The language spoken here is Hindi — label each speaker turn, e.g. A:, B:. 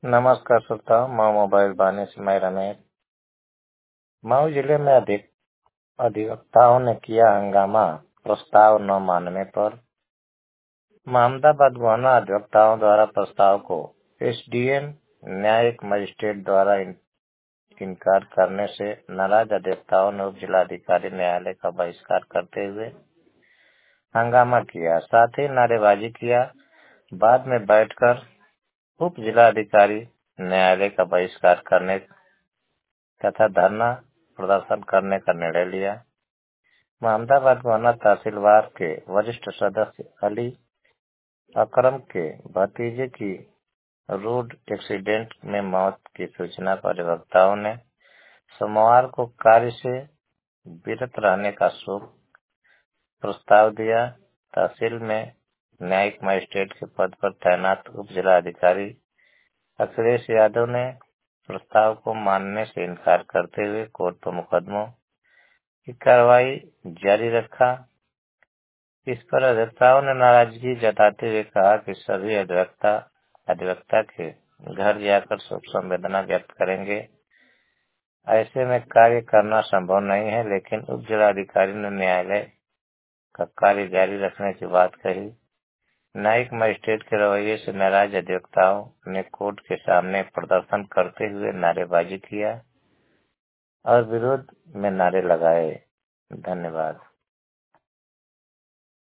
A: नमस्कार श्रोताओं, मऊ मोबाइल बानी से मैं रमेश। मऊ जिले में अधिवक्ताओं ने किया हंगामा, प्रस्ताव न मानने पर। महमदाबाद गोहाना अधिवक्ताओं द्वारा प्रस्ताव को एसडीएम न्यायिक मजिस्ट्रेट द्वारा इनकार करने से नाराज अधिवक्ताओं ने उप जिलाधिकारी न्यायालय का बहिष्कार करते हुए हंगामा किया, साथ ही नारेबाजी किया। बाद में बैठकर उप जिलाधिकारी न्यायालय का बहिष्कार करने तथा धरना प्रदर्शन करने का निर्णय लिया। महमदाबाद गोहाना तहसीलवार के वरिष्ठ सदस्य अली अकरम के भतीजे की रोड एक्सीडेंट में मौत की सूचना पर अधिवक्ताओं ने सोमवार को कार्य से विरत रहने का शोक प्रस्ताव दिया। तहसील में न्यायिक मजिस्ट्रेट के पद पर तैनात उप जिलाधिकारी अखिलेश यादव ने प्रस्ताव को मानने से इनकार करते हुए कोर्ट पर मुकदमों की कार्रवाई जारी रखा। इस पर अधिवक्ताओं ने नाराजगी जताते हुए कहा कि सभी अधिवक्ता के घर जाकर शोक संवेदना व्यक्त करेंगे। ऐसे में कार्य करना संभव नहीं है, लेकिन उप जिलाधिकारी ने न्यायालय का कार्य जारी रखने की बात कही। न्यायिक मजिस्ट्रेट के रवैये से नाराज अधिवक्ताओं ने कोर्ट के सामने प्रदर्शन करते हुए नारेबाजी किया और विरोध में नारे लगाए। धन्यवाद।